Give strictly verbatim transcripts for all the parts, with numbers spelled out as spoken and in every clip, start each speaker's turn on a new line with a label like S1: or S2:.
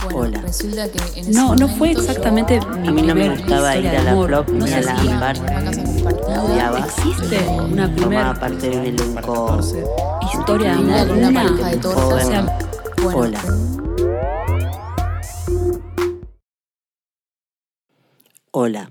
S1: Bueno,
S2: Hola.
S1: resulta que en ese
S3: No, no
S1: momento
S3: fue exactamente
S1: yo-
S3: mi
S2: A mí no me
S3: primer
S2: gustaba
S3: historia
S2: ir a
S3: de
S2: la
S3: amor.
S2: Plop
S3: No
S2: ni
S3: sé
S2: a
S3: si
S2: la
S1: Vivía
S2: Ámbar.
S1: en una casa
S2: La
S1: compartida.
S2: odiaba.
S3: existe una
S2: Formaba
S3: primera
S2: parte de un elenco
S3: historia de
S1: Vivía
S3: amor,
S1: con una
S3: una,
S1: pareja de tortas.
S3: o sea,
S1: Bueno,
S2: Hola. Hola.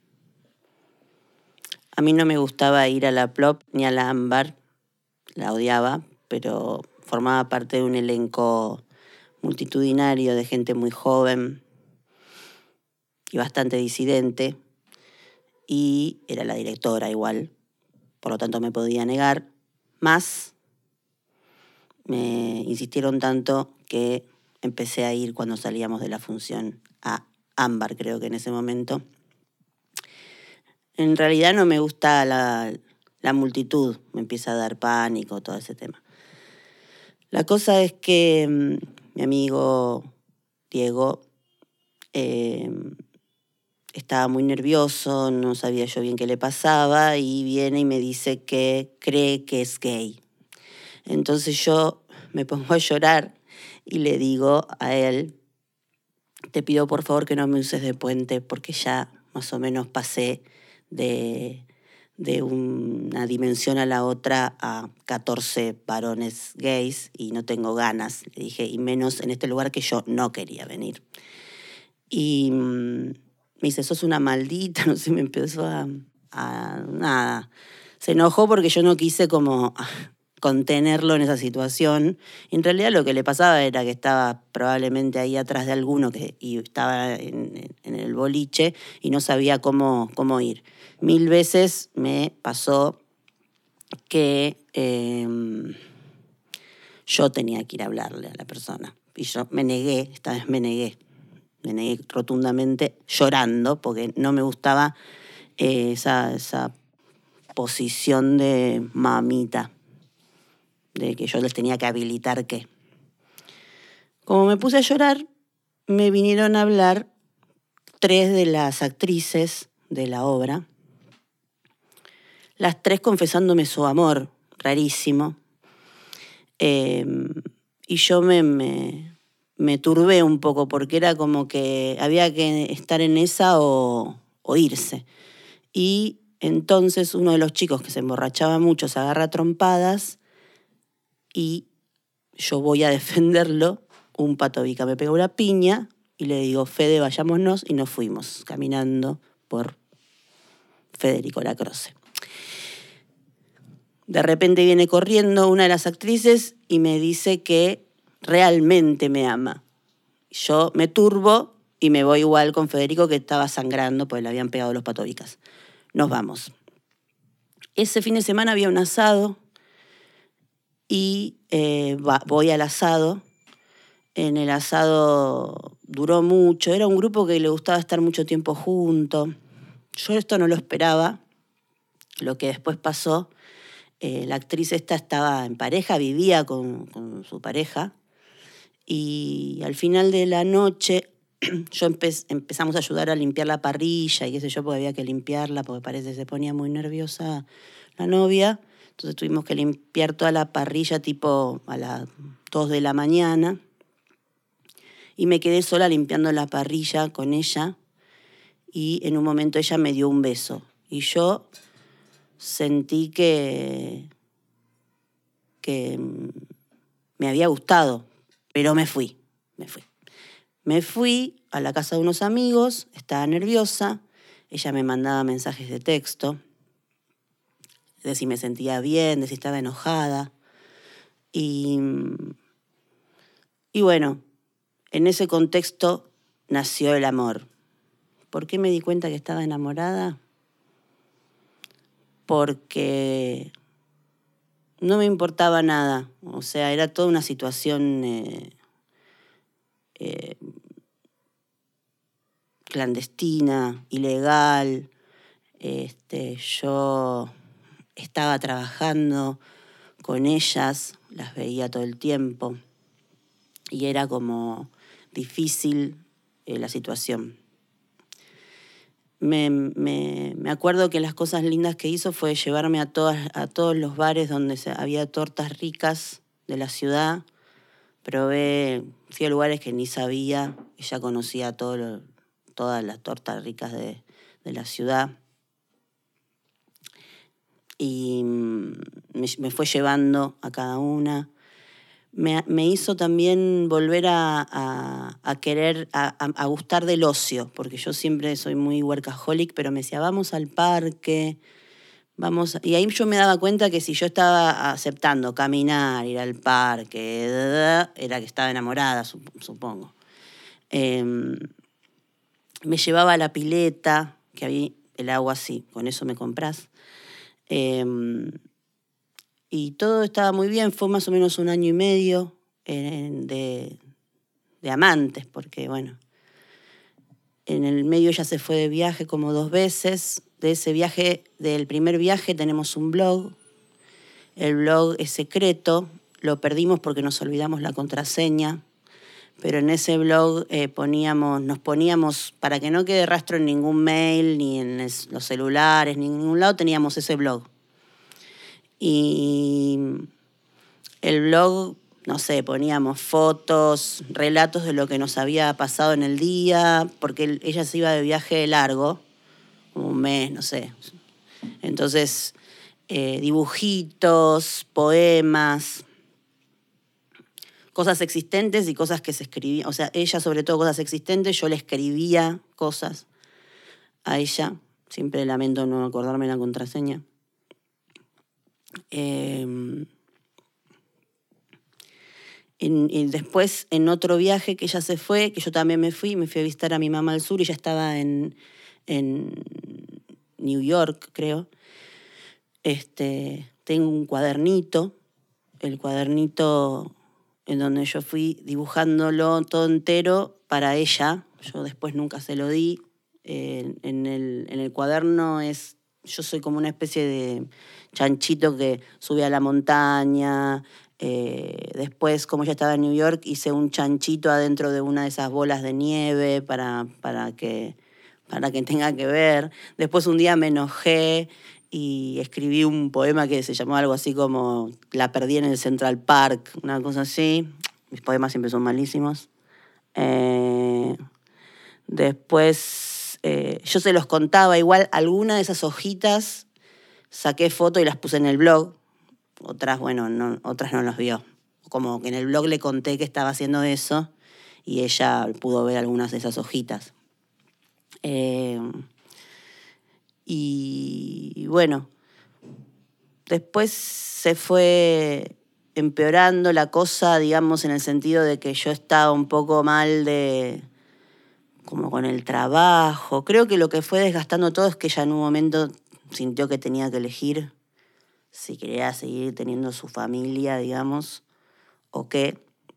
S2: A mí no me gustaba ir a la Plop ni a la Ámbar. La odiaba, pero formaba parte de un elenco multitudinario de gente muy joven y bastante disidente. Y era la directora igual, por lo tanto me podía negar. Más me insistieron tanto que empecé a ir cuando salíamos de la función a Ámbar, creo que en ese momento. En realidad no me gusta la, la multitud, me empieza a dar pánico, todo ese tema. La cosa es que mmm, mi amigo Diego eh, estaba muy nervioso, no sabía yo bien qué le pasaba y viene y me dice que cree que es gay. Entonces yo me pongo a llorar y le digo a él, te pido por favor que no me uses de puente porque ya más o menos pasé de, de una dimensión a la otra a catorce varones gays y no tengo ganas, le dije, y menos en este lugar que yo no quería venir. Y mmm, me dice, sos una maldita, no sé, me empezó a, a nada. Se enojó porque yo no quise como contenerlo en esa situación. En realidad lo que le pasaba era que estaba probablemente ahí atrás de alguno que, y estaba en, en el boliche y no sabía cómo, cómo ir. Mil veces me pasó que eh, yo tenía que ir a hablarle a la persona. Y yo me negué, esta vez me negué. Me negué rotundamente llorando porque no me gustaba eh, esa, esa posición de mamita, de que yo les tenía que habilitar qué. Como me puse a llorar, me vinieron a hablar tres de las actrices de la obra, las tres confesándome su amor, rarísimo. Eh, y yo me, me, me turbé un poco porque era como que había que estar en esa o, o irse. Y entonces uno de los chicos que se emborrachaba mucho se agarra a trompadas y yo voy a defenderlo. Un patobica me pegó una piña y le digo, Fede, vayámonos, y nos fuimos caminando por Federico Lacroze. De repente viene corriendo una de las actrices y me dice que realmente me ama. Yo me turbo y me voy igual con Federico, que estaba sangrando porque le habían pegado los patobicas. Nos vamos. Ese fin de semana había un asado y eh, va, voy al asado. En el asado duró mucho. Era un grupo que le gustaba estar mucho tiempo juntos. Yo esto no lo esperaba. Lo que después pasó, eh, la actriz esta estaba en pareja, vivía con, con su pareja. Y al final de la noche yo empe- empezamos a ayudar a limpiar la parrilla y qué sé yo, porque había que limpiarla, porque parece que se ponía muy nerviosa la novia. Entonces tuvimos que limpiar toda la parrilla tipo a las dos de la mañana. Y me quedé sola limpiando la parrilla con ella y en un momento ella me dio un beso. Y yo sentí que, que me había gustado, pero me fui, me fui. Me fui a la casa de unos amigos, estaba nerviosa, ella me mandaba mensajes de texto, de si me sentía bien, de si estaba enojada. Y, y bueno, en ese contexto nació el amor. ¿Por qué me di cuenta que estaba enamorada? Porque no me importaba nada. O sea, era toda una situación eh, eh, clandestina, ilegal. Este, yo estaba trabajando con ellas, las veía todo el tiempo y era como difícil eh, la situación. Me, me, me acuerdo que las cosas lindas que hizo fue llevarme a, todas, a todos los bares donde se, había tortas ricas de la ciudad. Probé fui a lugares que ni sabía. Ella conocía todo lo, todas las tortas ricas de, de la ciudad. Y me, me fue llevando a cada una. Me, me hizo también volver a, a, a querer, a, a gustar del ocio, porque yo siempre soy muy workaholic, pero me decía, vamos al parque, vamos. Y ahí yo me daba cuenta que si yo estaba aceptando caminar, ir al parque, era que estaba enamorada, supongo. Eh, me llevaba a la pileta, que había el agua así, con eso me compras. Eh, y todo estaba muy bien, fue más o menos un año y medio en, de, de amantes, porque bueno, en el medio ella se fue de viaje como dos veces. De ese viaje, del primer viaje, tenemos un blog. El blog es secreto, lo perdimos porque nos olvidamos la contraseña, pero en ese blog eh, poníamos, nos poníamos, para que no quede rastro en ningún mail, ni en es, los celulares, ni en ningún lado, teníamos ese blog. Y el blog, no sé, poníamos fotos, relatos de lo que nos había pasado en el día, porque ella se iba de viaje largo, un mes, no sé. Entonces, eh, dibujitos, poemas, cosas existentes y cosas que se escribían. O sea, ella sobre todo cosas existentes, yo le escribía cosas a ella. Siempre lamento no acordarme la contraseña. Eh, en, y después, en otro viaje que ella se fue, que yo también me fui, me fui a visitar a mi mamá al sur y ella estaba en, en New York, creo. Este, tengo un cuadernito, el cuadernito en donde yo fui dibujándolo todo entero para ella. Yo después nunca se lo di. Eh, en, el, en el cuaderno es... Yo soy como una especie de chanchito que sube a la montaña. Eh, después, como ya estaba en New York, hice un chanchito adentro de una de esas bolas de nieve para, para, que, para que tenga que ver. Después un día me enojé y escribí un poema que se llamó algo así como La perdí en el Central Park, una cosa así. Mis poemas siempre son malísimos. Eh, después... Eh, yo se los contaba, igual alguna de esas hojitas saqué foto y las puse en el blog, otras, bueno, no, otras no los vio. Como que en el blog le conté que estaba haciendo eso y ella pudo ver algunas de esas hojitas. Eh, y bueno, después se fue empeorando la cosa, digamos, en el sentido de que yo estaba un poco mal de... como con el trabajo. Creo que lo que fue desgastando todo es que ella en un momento sintió que tenía que elegir si quería seguir teniendo su familia, digamos, o qué.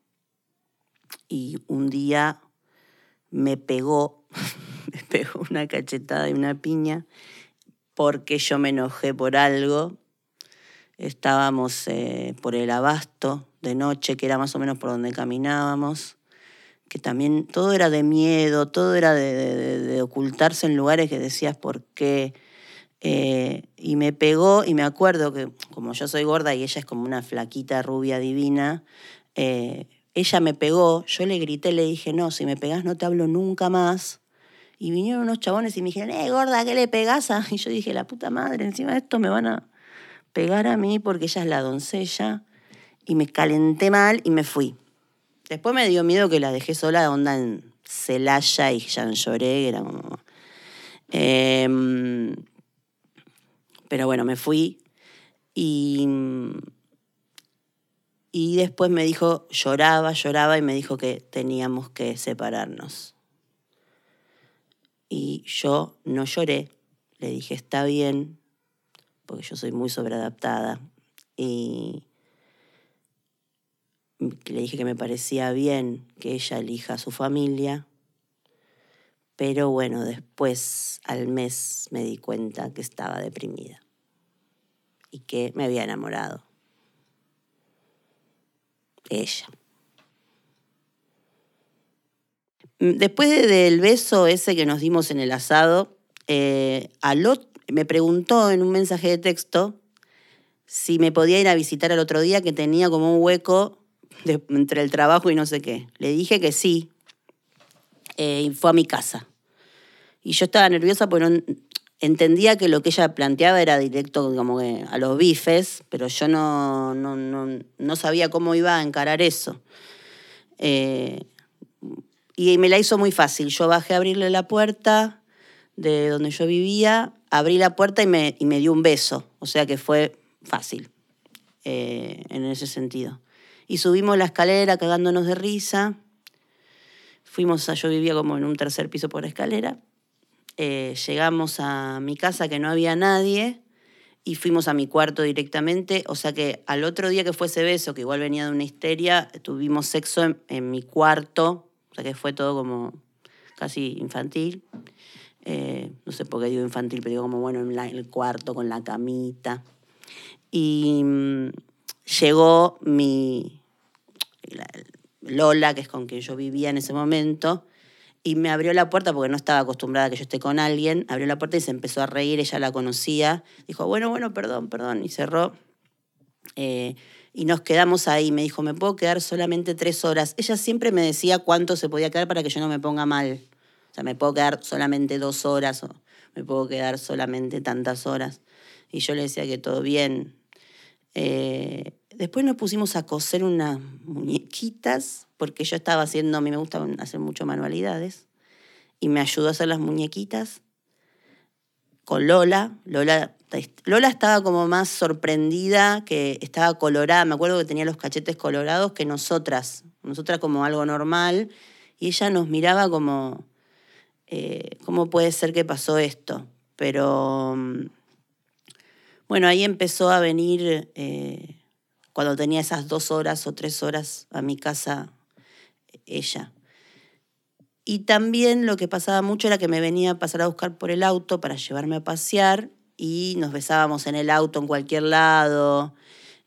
S2: Y un día me pegó, me pegó una cachetada y una piña porque yo me enojé por algo. Estábamos eh, por el Abasto de noche, que era más o menos por donde caminábamos, que también todo era de miedo, todo era de, de, de ocultarse en lugares que decías por qué. Eh, y me pegó, y me acuerdo que como yo soy gorda y ella es como una flaquita rubia divina, eh, ella me pegó, yo le grité, le dije, no, si me pegás no te hablo nunca más. Y vinieron unos chabones y me dijeron, eh, gorda, ¿qué le pegás a? Y yo dije, la puta madre, encima de esto me van a pegar a mí porque ella es la doncella. Y me calenté mal y me fui. Después me dio miedo que la dejé sola, onda en Celaya y ya lloré, que era como... Eh, pero bueno, me fui y, y después me dijo, lloraba, lloraba y me dijo que teníamos que separarnos. Y yo no lloré, le dije, está bien, porque yo soy muy sobreadaptada. Y le dije que me parecía bien que ella elija a su familia, pero bueno, después al mes me di cuenta que estaba deprimida y que me había enamorado de ella. Después de, del beso ese que nos dimos en el asado, eh, Alot me preguntó en un mensaje de texto si me podía ir a visitar al otro día, que tenía como un hueco de, entre el trabajo y no sé qué. Le dije que sí, eh, y fue a mi casa. Y yo estaba nerviosa porque no, entendía que lo que ella planteaba era directo como que a los bifes, pero yo no, no, no, no sabía cómo iba a encarar eso. Eh, y me la hizo muy fácil. Yo bajé a abrirle la puerta de donde yo vivía, abrí la puerta y me, y me dio un beso. O sea que fue fácil eh, en ese sentido. Y subimos la escalera cagándonos de risa. Fuimos a, yo vivía como en un tercer piso por escalera. Eh, llegamos a mi casa que no había nadie y fuimos a mi cuarto directamente. O sea que al otro día que fue ese beso, que igual venía de una histeria, tuvimos sexo en, en mi cuarto. O sea que fue todo como casi infantil. Eh, no sé por qué digo infantil, pero digo como bueno en, la, en el cuarto con la camita. Y mmm, llegó mi la, Lola, que es con quien yo vivía en ese momento, y me abrió la puerta porque no estaba acostumbrada a que yo esté con alguien. Abrió la puerta y se empezó a reír, ella la conocía. Dijo, bueno, bueno, perdón, perdón, y cerró. Eh, y nos quedamos ahí. Me dijo, ¿me puedo quedar solamente tres horas? Ella siempre me decía cuánto se podía quedar para que yo no me ponga mal. O sea, me puedo quedar solamente dos horas o me puedo quedar solamente tantas horas. Y yo le decía que todo bien. Eh, después nos pusimos a coser unas muñequitas, porque yo estaba haciendo, a mí me gusta hacer mucho manualidades, y me ayudó a hacer las muñequitas con Lola. Lola, Lola estaba como más sorprendida, que estaba colorada, me acuerdo que tenía los cachetes colorados, que nosotras, nosotras como algo normal, y ella nos miraba como, eh, ¿cómo puede ser que pasó esto? Pero... Bueno, ahí empezó a venir, eh, cuando tenía esas dos horas o tres horas a mi casa, ella. Y también lo que pasaba mucho era que me venía a pasar a buscar por el auto para llevarme a pasear y nos besábamos en el auto en cualquier lado.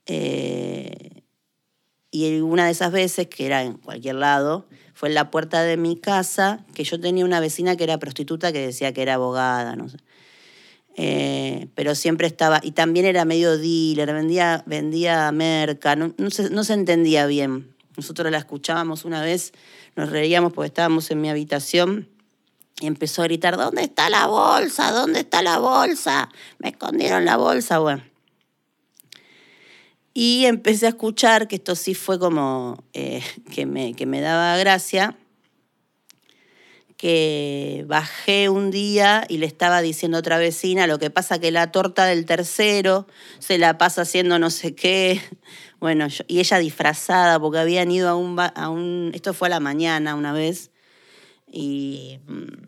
S2: Eh, y una de esas veces, que era en cualquier lado, fue en la puerta de mi casa, que yo tenía una vecina que era prostituta que decía que era abogada, no sé. Eh, pero siempre estaba, y también era medio dealer, vendía, vendía merca, no, no, se, no se entendía bien. Nosotros la escuchábamos una vez, nos reíamos porque estábamos en mi habitación y empezó a gritar, ¿dónde está la bolsa? ¿Dónde está la bolsa? Me escondieron la bolsa, bueno. Y empecé a escuchar, que esto sí fue como eh, que, me, que me daba gracia, que bajé un día y le estaba diciendo a otra vecina, lo que pasa que la torta del tercero se la pasa haciendo no sé qué. Bueno, yo, y ella disfrazada, porque habían ido a un, a un... Esto fue a la mañana una vez, y...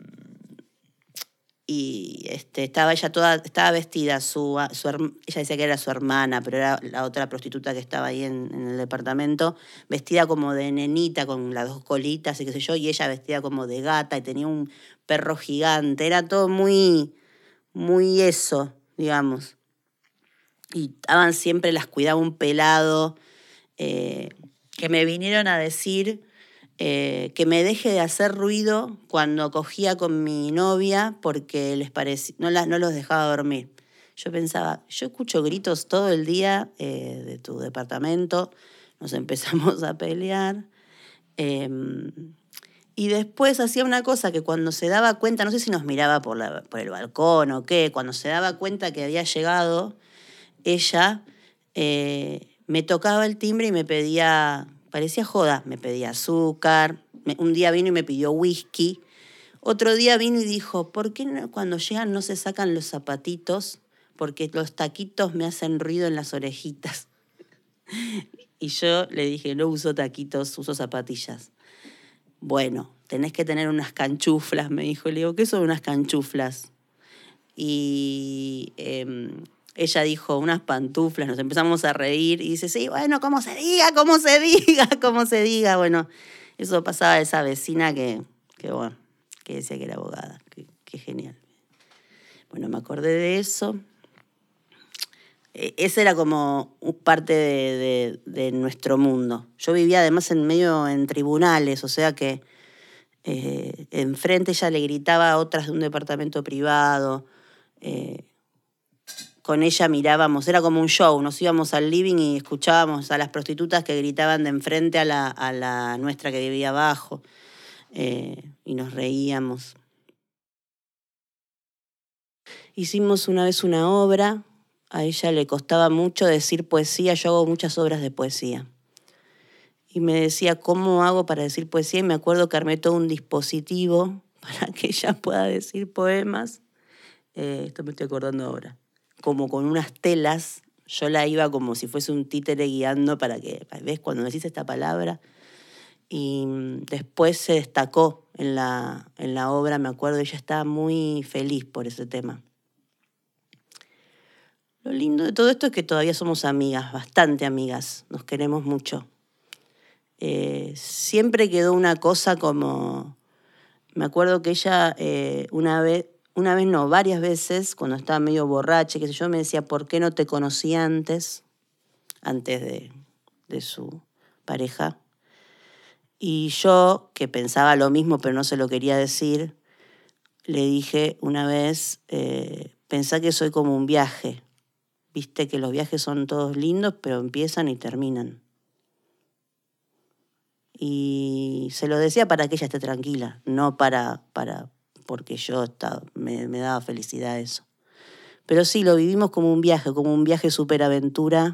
S2: Y este, estaba ella toda, estaba vestida, su, su, ella decía que era su hermana, pero era la otra prostituta que estaba ahí en, en el departamento, vestida como de nenita, con las dos colitas y qué sé yo, y ella vestida como de gata y tenía un perro gigante. Era todo muy, muy eso, digamos. Y estaban siempre, las cuidaba un pelado, eh, que me vinieron a decir... Eh, que me deje de hacer ruido cuando cogía con mi novia porque les parecía, no, la, no los dejaba dormir. Yo pensaba, yo escucho gritos todo el día eh, de tu departamento, nos empezamos a pelear. Eh, y después hacía una cosa que cuando se daba cuenta, no sé si nos miraba por, la, por el balcón o qué, cuando se daba cuenta que había llegado, ella eh, me tocaba el timbre y me pedía... Parecía joda, me pedía azúcar, me, un día vino y me pidió whisky, otro día vino y dijo, ¿por qué no, cuando llegan no se sacan los zapatitos? Porque los taquitos me hacen ruido en las orejitas. Y yo le dije, no uso taquitos, uso zapatillas. Bueno, tenés que tener unas canchuflas, me dijo. Le digo, ¿qué son unas canchuflas? Y... Eh, ella dijo, unas pantuflas, nos empezamos a reír y dice, sí, bueno, ¿cómo se diga? ¿Cómo se diga? ¿Cómo se diga? Bueno, eso pasaba a esa vecina que, que, bueno, que decía que era abogada. Qué, qué genial. Bueno, me acordé de eso. Ese era como parte de, de, de nuestro mundo. Yo vivía además en medio en tribunales, o sea que eh, enfrente ella le gritaba a otras de un departamento privado. Eh, con ella mirábamos, era como un show, nos íbamos al living y escuchábamos a las prostitutas que gritaban de enfrente a la, a la nuestra que vivía abajo, eh, y nos reíamos. Hicimos una vez una obra, a ella le costaba mucho decir poesía, yo hago muchas obras de poesía. Y me decía, ¿cómo hago para decir poesía? Y me acuerdo que armé todo un dispositivo para que ella pueda decir poemas. Eh, esto me estoy acordando ahora. Como con unas telas, yo la iba como si fuese un títere guiando para que, ¿ves? Cuando decís esta palabra. Y después se destacó en la, en la obra, me acuerdo, ella estaba muy feliz por ese tema. Lo lindo de todo esto es que todavía somos amigas, bastante amigas, nos queremos mucho. Eh, siempre quedó una cosa como... Me acuerdo que ella eh, una vez, una vez no, varias veces, cuando estaba medio borracha, qué sé yo, me decía, ¿por qué no te conocí antes? Antes de, de su pareja. Y yo, que pensaba lo mismo, pero no se lo quería decir, le dije una vez, eh, pensá que soy como un viaje. Viste que los viajes son todos lindos, pero empiezan y terminan. Y se lo decía para que ella esté tranquila, no para, para porque yo estaba, me, me daba felicidad eso. Pero sí, lo vivimos como un viaje, como un viaje superaventura,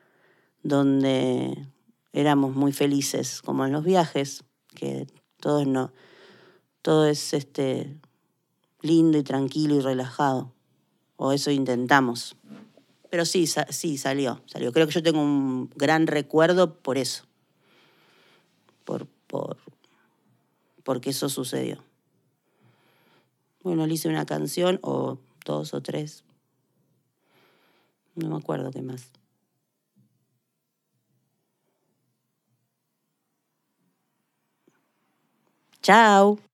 S2: donde éramos muy felices, como en los viajes, que todo es, no, todo es este, lindo y tranquilo y relajado. O eso intentamos. Pero sí, sa- sí, salió, salió. Creo que yo tengo un gran recuerdo por eso. Por, por, porque eso sucedió. Bueno, le hice una canción, o dos o tres. No me acuerdo qué más. Chao.